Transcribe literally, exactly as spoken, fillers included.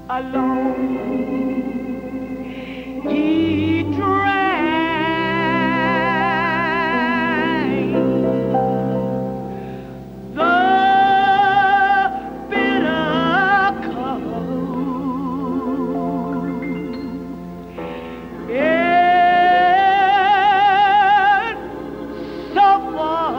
alone. He drank the bitter cup. And suffered